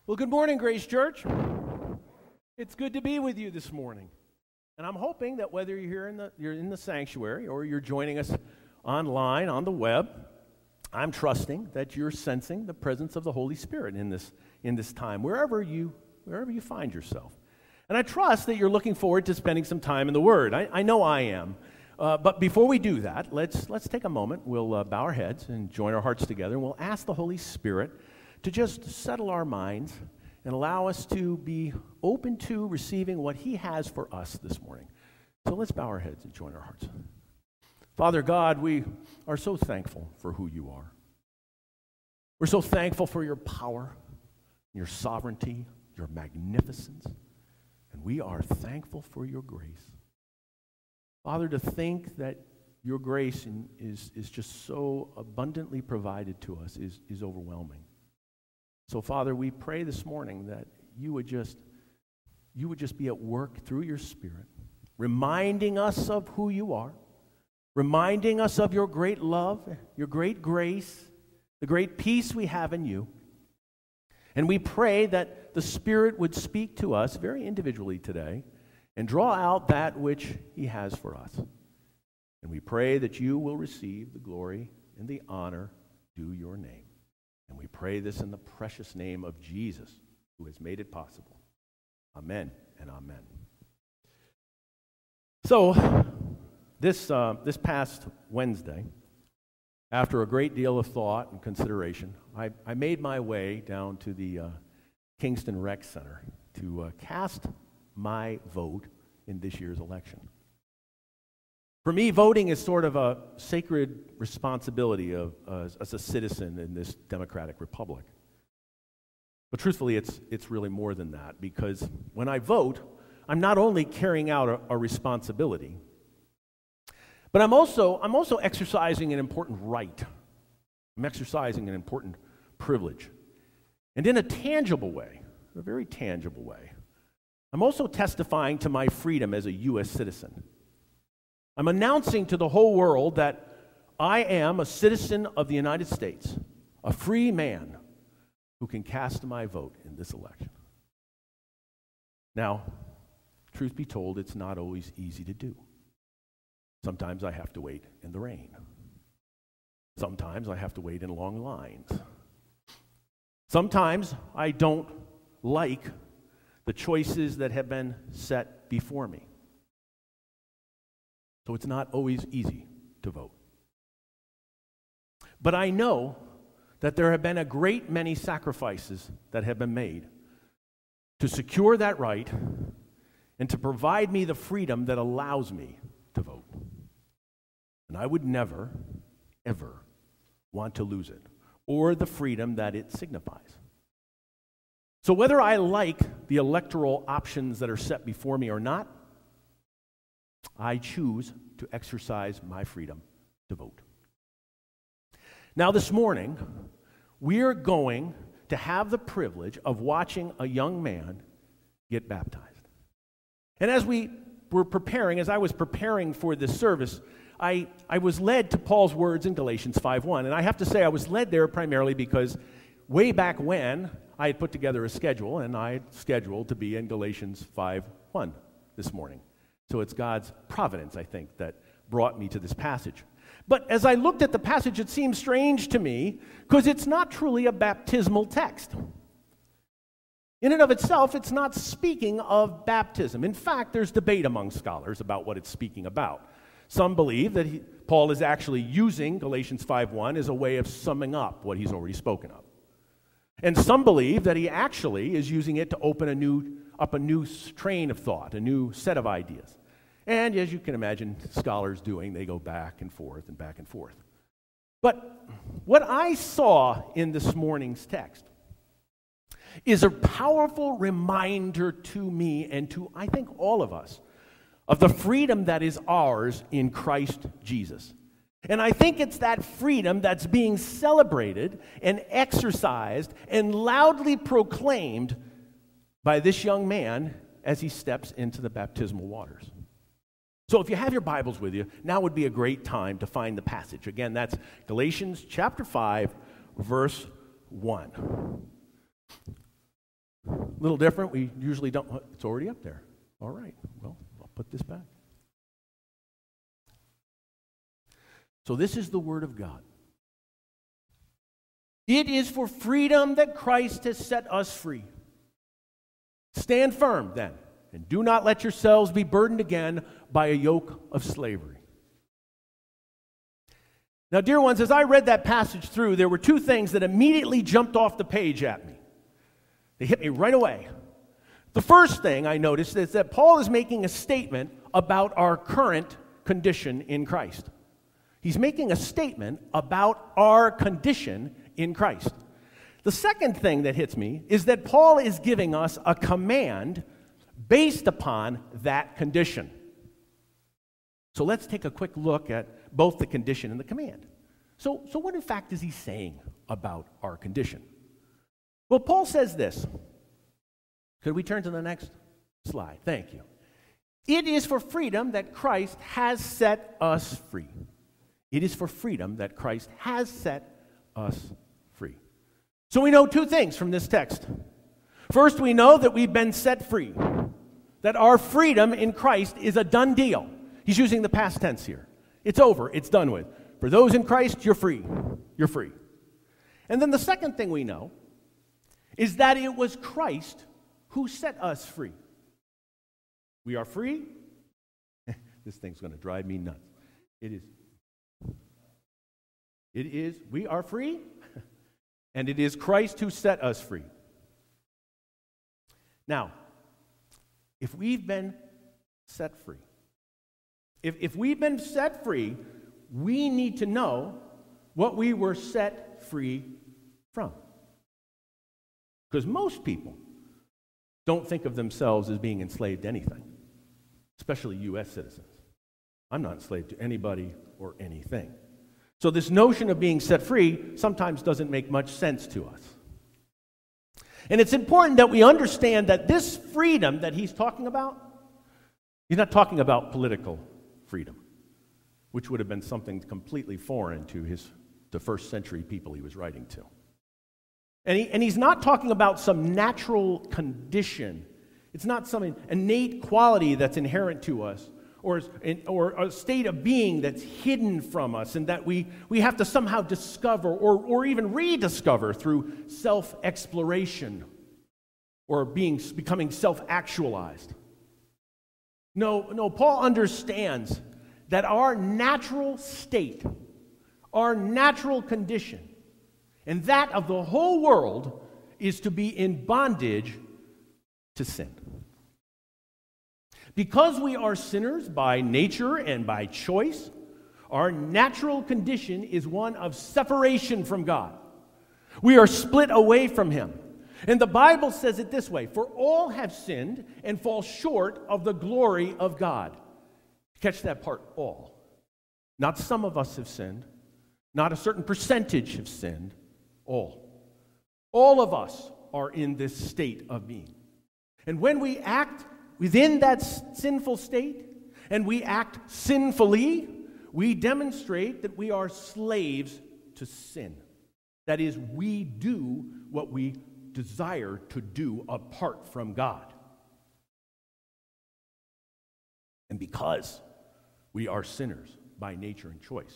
Well, good morning, Grace Church. It's good to be with you this morning. And I'm hoping that whether you're in the sanctuary or you're joining us online on the web, I'm trusting that you're sensing the presence of the Holy Spirit in this time, wherever you find yourself. And I trust that you're looking forward to spending some time in the Word. I know I am. But before we do that, let's take a moment. We'll bow our heads and join our hearts together, and we'll ask the Holy Spirit to just settle our minds and allow us to be open to receiving what He has for us this morning. So let's bow our heads and join our hearts. Father God, we are so thankful for who You are. We're so thankful for Your power, Your sovereignty, Your magnificence, and we are thankful for Your grace. Father, to think that Your grace is just so abundantly provided to us is overwhelming. So, Father, we pray this morning that you would just be at work through Your Spirit, reminding us of who You are, reminding us of Your great love, Your great grace, the great peace we have in You. And we pray that the Spirit would speak to us very individually today and draw out that which He has for us. And we pray that You will receive the glory and the honor due Your name. And we pray this in the precious name of Jesus, who has made it possible. Amen and amen. So, this past Wednesday, after a great deal of thought and consideration, I made my way down to the Kingston Rec Center to cast my vote in this year's election. For me, voting is sort of a sacred responsibility as a citizen in this democratic republic. But truthfully, it's really more than that, because when I vote, I'm not only carrying out a responsibility, but I'm also exercising an important right. I'm exercising an important privilege. And in a tangible way, a very tangible way, I'm also testifying to my freedom as a U.S. citizen. I'm announcing to the whole world that I am a citizen of the United States, a free man who can cast my vote in this election. Now, truth be told, it's not always easy to do. Sometimes I have to wait in the rain. Sometimes I have to wait in long lines. Sometimes I don't like the choices that have been set before me. So it's not always easy to vote. But I know that there have been a great many sacrifices that have been made to secure that right and to provide me the freedom that allows me to vote. And I would never, ever want to lose it or the freedom that it signifies. So whether I like the electoral options that are set before me or not, I choose to exercise my freedom to vote. Now this morning, we're going to have the privilege of watching a young man get baptized. And as I was preparing for this service, I was led to Paul's words in Galatians 5:1. And I have to say I was led there primarily because way back when, I had put together a schedule, and I had scheduled to be in Galatians 5:1 this morning. So it's God's providence, I think, that brought me to this passage. But as I looked at the passage, it seemed strange to me because it's not truly a baptismal text. In and of itself, it's not speaking of baptism. In fact, there's debate among scholars about what it's speaking about. Some believe that Paul is actually using Galatians 5:1 as a way of summing up what he's already spoken of. And some believe that he actually is using it to open up a new train of thought, a new set of ideas. And as you can imagine scholars doing, they go back and forth and back and forth. But what I saw in this morning's text is a powerful reminder to me and to, I think, all of us of the freedom that is ours in Christ Jesus. And I think it's that freedom that's being celebrated and exercised and loudly proclaimed by this young man as he steps into the baptismal waters. So if you have your Bibles with you, now would be a great time to find the passage. Again, that's Galatians chapter 5, verse 1. A little different. We usually don't. It's already up there. All right. Well, I'll put this back. So this is the Word of God. It is for freedom that Christ has set us free. Stand firm, then, and do not let yourselves be burdened again by a yoke of slavery. Now, dear ones, as I read that passage through, there were two things that immediately jumped off the page at me. They hit me right away. The first thing I noticed is that Paul is making a statement about our current condition in Christ. He's making a statement about our condition in Christ. The second thing that hits me is that Paul is giving us a command based upon that condition. So let's take a quick look at both the condition and the command. So what in fact is he saying about our condition? Well, Paul says this. Could we turn to the next slide? Thank you. It is for freedom that Christ has set us free. It is for freedom that Christ has set us free. So we know two things from this text. First, we know that we've been set free, that our freedom in Christ is a done deal. He's using the past tense here. It's over. It's done with. For those in Christ, you're free. You're free. And then the second thing we know is that it was Christ who set us free. We are free. This thing's going to drive me nuts. It is. We are free, and it is Christ who set us free. Now, if we've been set free, if we've been set free, we need to know what we were set free from. Because most people don't think of themselves as being enslaved to anything, especially U.S. citizens. I'm not enslaved to anybody or anything. So this notion of being set free sometimes doesn't make much sense to us. And it's important that we understand that this freedom that he's talking about, he's not talking about political freedom, which would have been something completely foreign to the first century people he was writing to. And he's not talking about some natural condition. It's not some innate quality that's inherent to us, or a state of being that's hidden from us and that we have to somehow discover or even rediscover through self-exploration or becoming self-actualized. No, Paul understands that our natural state, our natural condition, and that of the whole world is to be in bondage to sin. Because we are sinners by nature and by choice, our natural condition is one of separation from God. We are split away from Him. And the Bible says it this way, for all have sinned and fall short of the glory of God. Catch that part, all. Not some of us have sinned. Not a certain percentage have sinned. All. All of us are in this state of being. And when we act within that sinful state, and we act sinfully, we demonstrate that we are slaves to sin. That is, we do what we desire to do apart from God. And because we are sinners by nature and choice,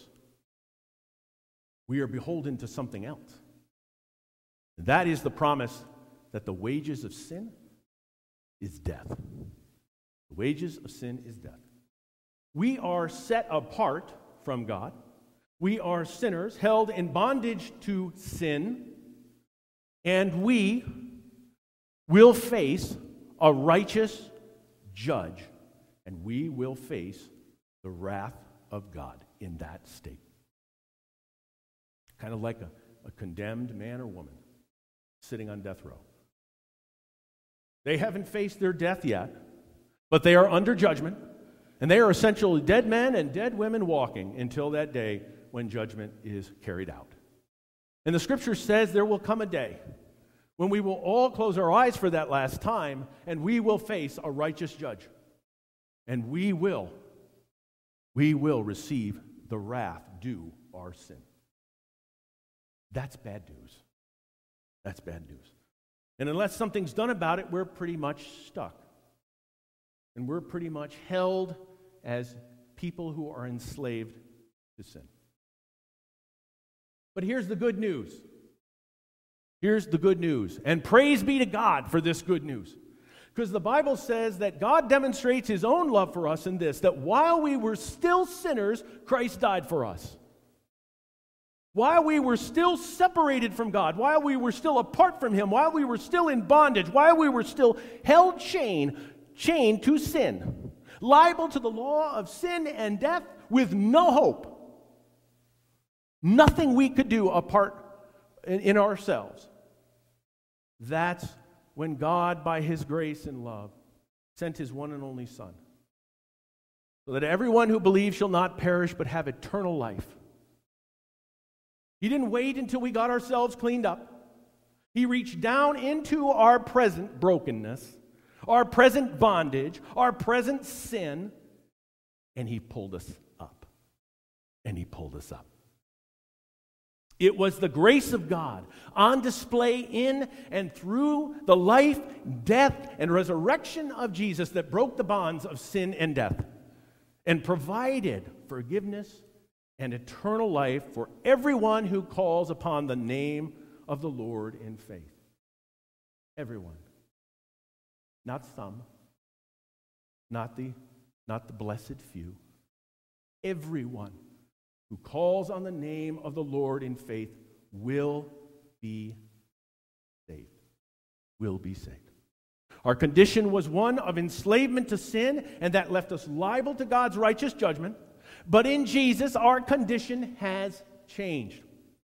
we are beholden to something else. That is the promise that the wages of sin is death. The wages of sin is death. We are set apart from God. We are sinners held in bondage to sin, and we will face a righteous judge, and we will face the wrath of God in that state. Kind of like a condemned man or woman sitting on death row. They haven't faced their death yet, but they are under judgment, and they are essentially dead men and dead women walking until that day when judgment is carried out. And the Scripture says there will come a day when we will all close our eyes for that last time, and we will face a righteous judge. And we will receive the wrath due our sin. That's bad news. That's bad news. And unless something's done about it, we're pretty much stuck. And we're pretty much held as people who are enslaved to sin. But here's the good news. Here's the good news. And praise be to God for this good news. Because the Bible says that God demonstrates his own love for us in this, that while we were still sinners, Christ died for us. While we were still separated from God, while we were still apart from him, while we were still in bondage, while we were still held chained to sin, liable to the law of sin and death with no hope. Nothing we could do apart in ourselves. That's when God, by his grace and love, sent his one and only Son, so that everyone who believes shall not perish but have eternal life. He didn't wait until we got ourselves cleaned up. He reached down into our present brokenness, our present bondage, our present sin, and he pulled us up. And he pulled us up. It was the grace of God on display in and through the life, death, and resurrection of Jesus that broke the bonds of sin and death and provided forgiveness and eternal life for everyone who calls upon the name of the Lord in faith. Everyone. Not some. Not the blessed few. Everyone who calls on the name of the Lord in faith will be saved. Will be saved. Our condition was one of enslavement to sin, and that left us liable to God's righteous judgment. But in Jesus, our condition has changed.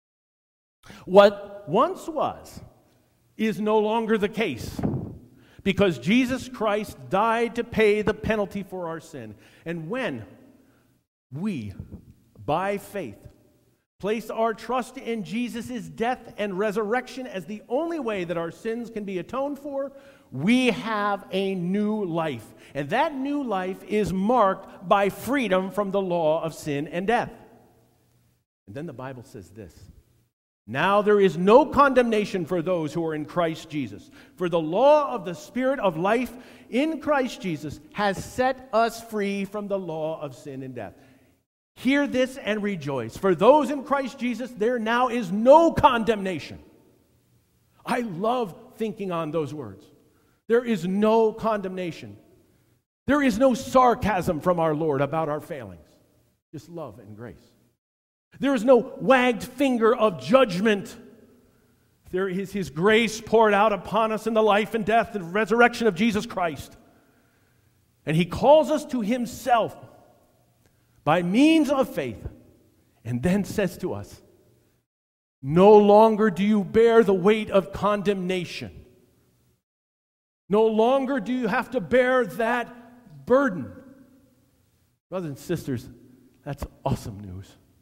What once was is no longer the case, because Jesus Christ died to pay the penalty for our sin. And when we, by faith, place our trust in Jesus' death and resurrection as the only way that our sins can be atoned for, we have a new life. And that new life is marked by freedom from the law of sin and death. And then the Bible says this: now there is no condemnation for those who are in Christ Jesus. For the law of the Spirit of life in Christ Jesus has set us free from the law of sin and death. Hear this and rejoice. For those in Christ Jesus, there now is no condemnation. I love thinking on those words. There is no condemnation. There is no sarcasm from our Lord about our failings. Just love and grace. There is no wagged finger of judgment. There is his grace poured out upon us in the life and death and resurrection of Jesus Christ. And he calls us to himself by means of faith, and then says to us, no longer do you bear the weight of condemnation. No longer do you have to bear that burden. Brothers and sisters, that's awesome news.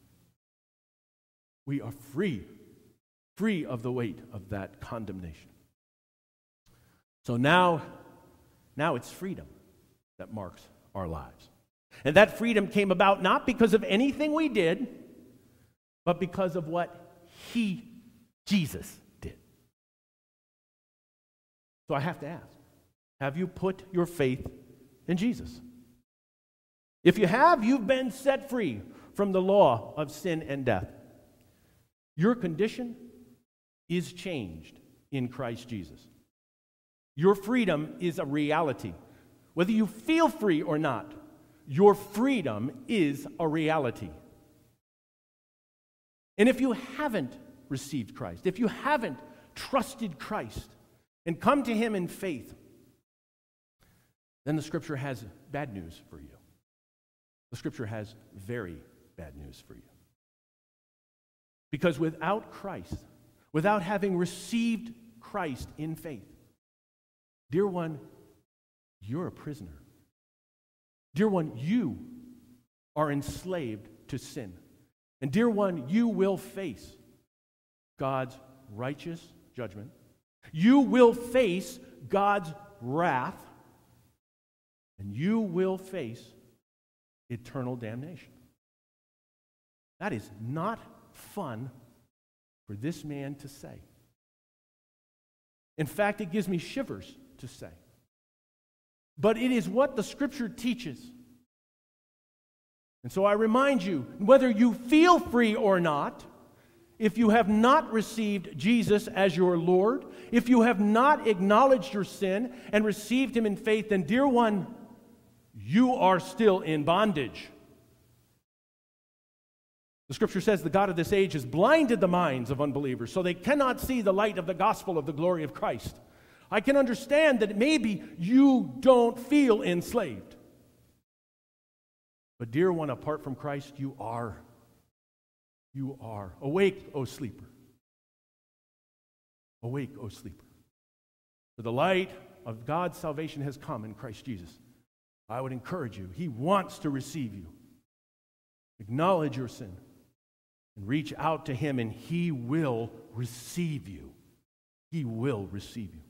We are free of the weight of that condemnation. So now it's freedom that marks our lives. And that freedom came about not because of anything we did, but because of what Jesus, did. So I have to ask, have you put your faith in Jesus? If you have, you've been set free from the law of sin and death. Your condition is changed in Christ Jesus. Your freedom is a reality. Whether you feel free or not, your freedom is a reality. And if you haven't received Christ, if you haven't trusted Christ and come to him in faith, then the Scripture has bad news for you. The Scripture has very bad news for you. Because without Christ, without having received Christ in faith, dear one, you're a prisoner. Dear one, you are enslaved to sin. And dear one, you will face God's righteous judgment. You will face God's wrath. And you will face eternal damnation. That is not fun for this man to say. In fact, it gives me shivers to say. But it is what the Scripture teaches. And so I remind you, whether you feel free or not, if you have not received Jesus as your Lord, if you have not acknowledged your sin and received Him in faith, then, dear one, you are still in bondage. The Scripture says the God of this age has blinded the minds of unbelievers so they cannot see the light of the gospel of the glory of Christ. I can understand that maybe you don't feel enslaved. But dear one, apart from Christ, you are. You are. Awake, O sleeper. Awake, O sleeper. For the light of God's salvation has come in Christ Jesus. I would encourage you. He wants to receive you. Acknowledge your sin and reach out to Him, and He will receive you. He will receive you.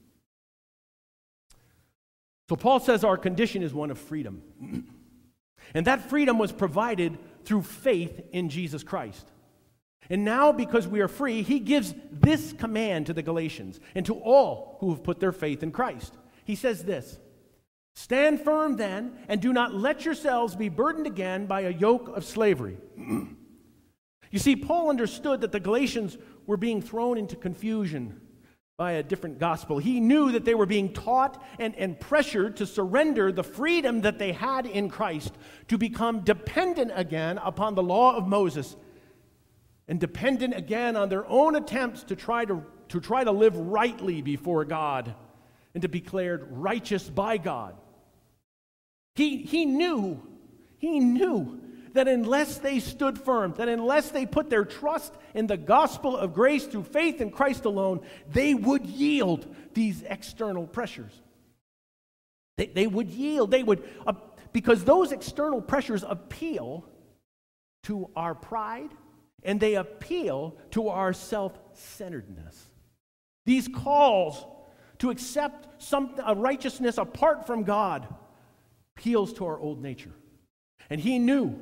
So Paul says our condition is one of freedom. And that freedom was provided through faith in Jesus Christ. And now, because we are free, he gives this command to the Galatians and to all who have put their faith in Christ. He says this: "Stand firm then, and do not let yourselves be burdened again by a yoke of slavery." You see, Paul understood that the Galatians were being thrown into confusion by a different gospel. He knew that they were being taught and pressured to surrender the freedom that they had in Christ, to become dependent again upon the law of Moses, and dependent again on their own attempts to try to live rightly before God and to be declared righteous by God. He knew that unless they stood firm, that unless they put their trust in the gospel of grace through faith in Christ alone, they would yield these external pressures. They would yield. Because those external pressures appeal to our pride, and they appeal to our self-centeredness. These calls to accept a righteousness apart from God appeals to our old nature. And he knew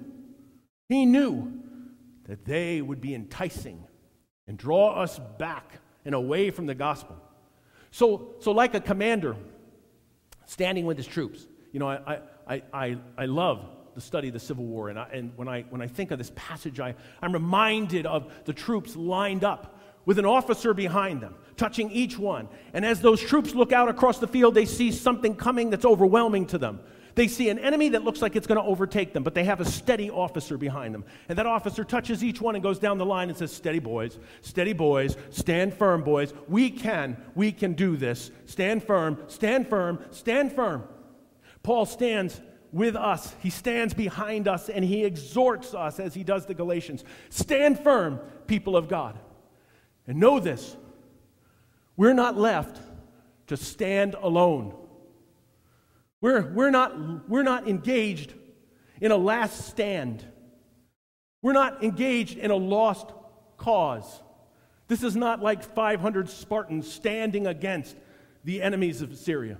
that they would be enticing and draw us back and away from the gospel. So like a commander standing with his troops, I love the study of the Civil War, and when I think of this passage, I'm reminded of the troops lined up with an officer behind them, touching each one. And as those troops look out across the field, they see something coming that's overwhelming to them. They see an enemy that looks like it's going to overtake them, but they have a steady officer behind them. And that officer touches each one and goes down the line and says, steady boys, stand firm, boys. We can do this. Stand firm, stand firm, stand firm. Paul stands with us. He stands behind us, and he exhorts us as he does the Galatians. Stand firm, people of God. And know this: we're not left to stand alone. We're not engaged in a last stand. We're not engaged in a lost cause. This is not like 500 Spartans standing against the enemies of Syria.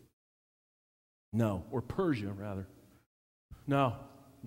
No, or Persia, rather. No.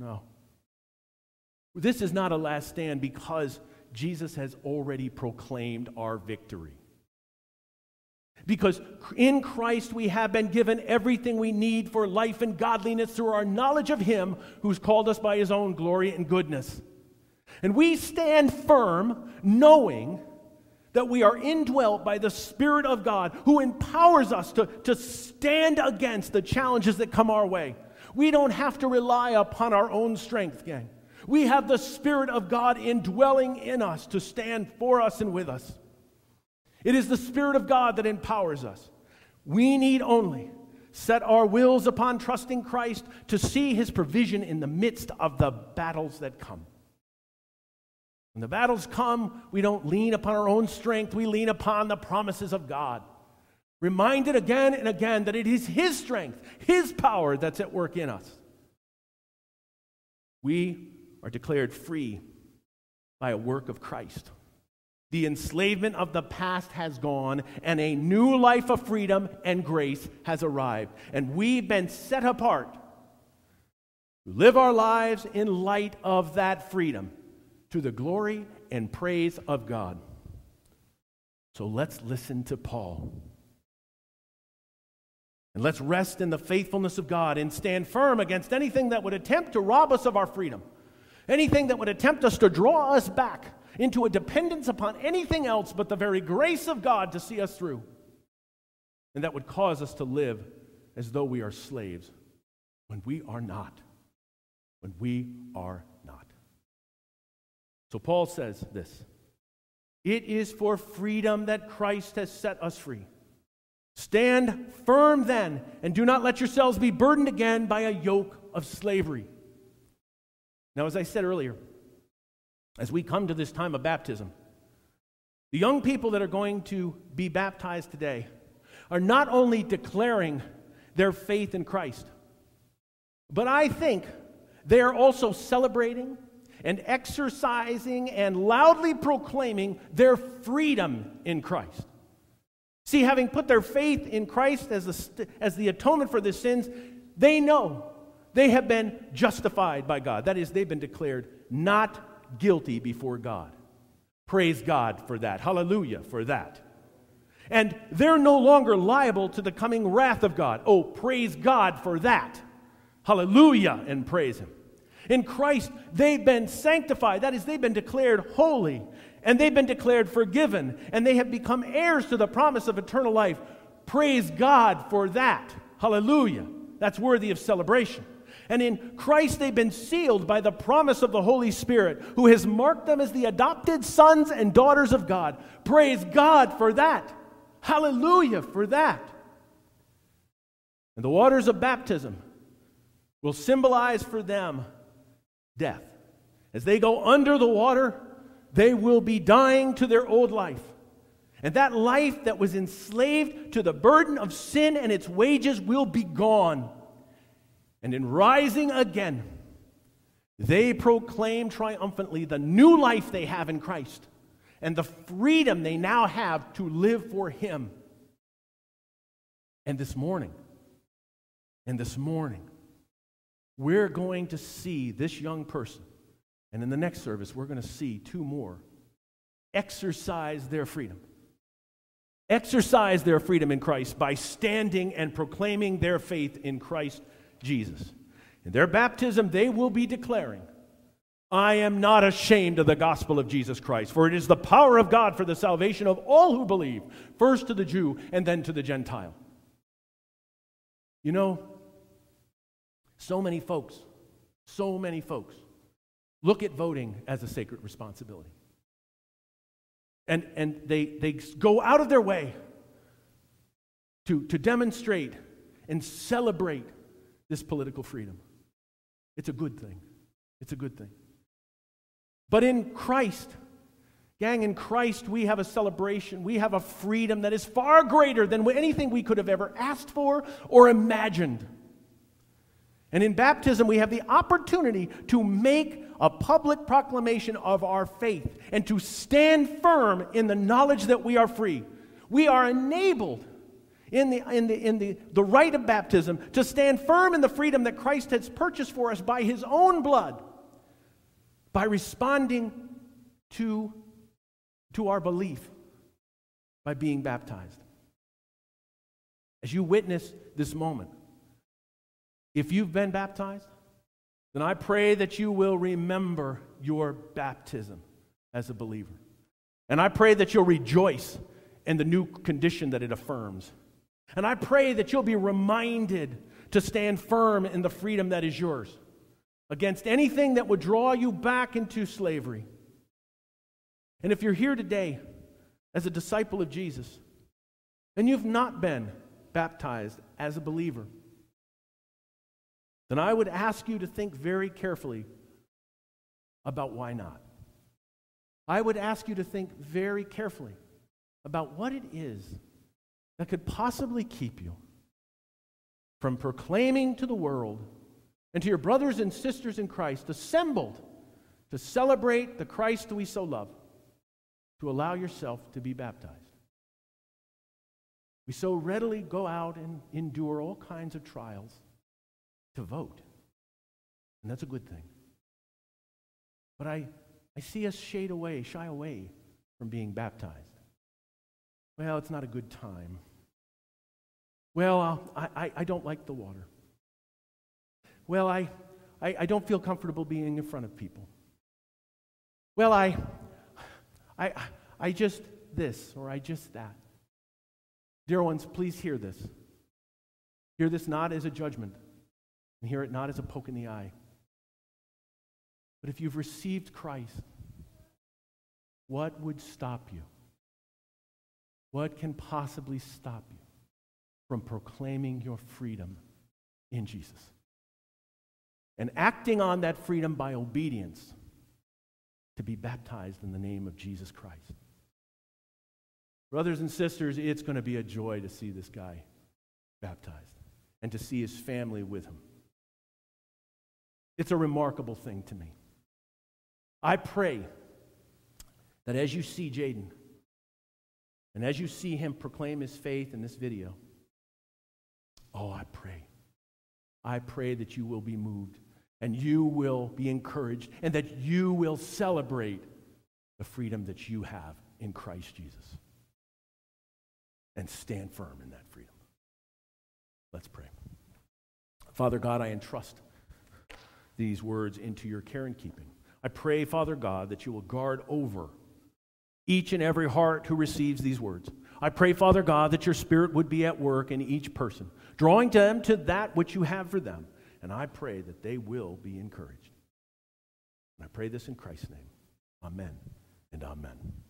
This is not a last stand because Jesus has already proclaimed our victory. Because in Christ we have been given everything we need for life and godliness through our knowledge of Him who's called us by His own glory and goodness. And we stand firm knowing that we are indwelt by the Spirit of God who empowers us to stand against the challenges that come our way. We don't have to rely upon our own strength, gang. We have the Spirit of God indwelling in us to stand for us and with us. It is the Spirit of God that empowers us. We need only set our wills upon trusting Christ to see His provision in the midst of the battles that come. When the battles come, we don't lean upon our own strength. We lean upon the promises of God. Reminded again and again that it is His strength, His power that's at work in us. We are declared free by a work of Christ. The enslavement of the past has gone, and a new life of freedom and grace has arrived. And we've been set apart to live our lives in light of that freedom, to the glory and praise of God. So let's listen to Paul And let's rest in the faithfulness of God and stand firm against anything that would attempt to rob us of our freedom, anything that would attempt us to draw us back into a dependence upon anything else but the very grace of God to see us through, and that would cause us to live as though we are slaves when we are not. When we are not. So Paul says this: it is for freedom that Christ has set us free. Stand firm then, and do not let yourselves be burdened again by a yoke of slavery. Now, as I said earlier, as we come to this time of baptism, the young people that are going to be baptized today are not only declaring their faith in Christ, but I think they are also celebrating and exercising and loudly proclaiming their freedom in Christ. See, having put their faith in Christ as the atonement for their sins, they know they have been justified by God. That is, they've been declared not guilty before God. Praise God for that. Hallelujah for that. And they're no longer liable to the coming wrath of God. Oh, praise God for that. Hallelujah and praise Him. In Christ, they've been sanctified. That is, they've been declared holy. And they've been declared forgiven. And they have become heirs to the promise of eternal life. Praise God for that. Hallelujah. That's worthy of celebration. And in Christ, they've been sealed by the promise of the Holy Spirit, who has marked them as the adopted sons and daughters of God. Praise God for that. Hallelujah for that. And the waters of baptism will symbolize for them death. As they go under the water, they will be dying to their old life. And that life that was enslaved to the burden of sin and its wages will be gone. And in rising again, they proclaim triumphantly the new life they have in Christ and the freedom they now have to live for Him. And this morning, we're going to see this young person, and in the next service, we're going to see two more exercise their freedom. Exercise their freedom in Christ by standing and proclaiming their faith in Christ Jesus. In their baptism, they will be declaring, I am not ashamed of the gospel of Jesus Christ, for it is the power of God for the salvation of all who believe, first to the Jew and then to the Gentile. You know, so many folks look at voting as a sacred responsibility. And they go out of their way to demonstrate and celebrate this political freedom. It's a good thing. It's a good thing. But in Christ, gang, in Christ we have a celebration. We have a freedom that is far greater than anything we could have ever asked for or imagined. And in baptism, we have the opportunity to make a public proclamation of our faith and to stand firm in the knowledge that we are free. We are enabled in the rite of baptism to stand firm in the freedom that Christ has purchased for us by His own blood, by responding to our belief, by being baptized. As you witness this moment, if you've been baptized, then I pray that you will remember your baptism as a believer. And I pray that you'll rejoice in the new condition that it affirms. And I pray that you'll be reminded to stand firm in the freedom that is yours against anything that would draw you back into slavery. And if you're here today as a disciple of Jesus and you've not been baptized as a believer, then I would ask you to think very carefully about why not. I would ask you to think very carefully about what it is that could possibly keep you from proclaiming to the world and to your brothers and sisters in Christ assembled to celebrate the Christ we so love, to allow yourself to be baptized. We so readily go out and endure all kinds of trials to vote, and that's a good thing. But I see us shy away from being baptized. Well, it's not a good time. Well, I don't like the water. Well, I don't feel comfortable being in front of people. Well, I just this or I just that. Dear ones, please hear this. Hear this not as a judgment, and hear it not as a poke in the eye. But if you've received Christ, what would stop you? What can possibly stop you from proclaiming your freedom in Jesus? And acting on that freedom by obedience to be baptized in the name of Jesus Christ. Brothers and sisters, it's going to be a joy to see this guy baptized and to see his family with him. It's a remarkable thing to me. I pray that as you see Jaden and as you see him proclaim his faith in this video, I pray that you will be moved and you will be encouraged and that you will celebrate the freedom that you have in Christ Jesus and stand firm in that freedom. Let's pray. Father God, I entrust these words into your care and keeping. I pray, Father God, that you will guard over each and every heart who receives these words. I pray, Father God, that your Spirit would be at work in each person, drawing them to that which you have for them. And I pray that they will be encouraged. And I pray this in Christ's name. Amen and amen.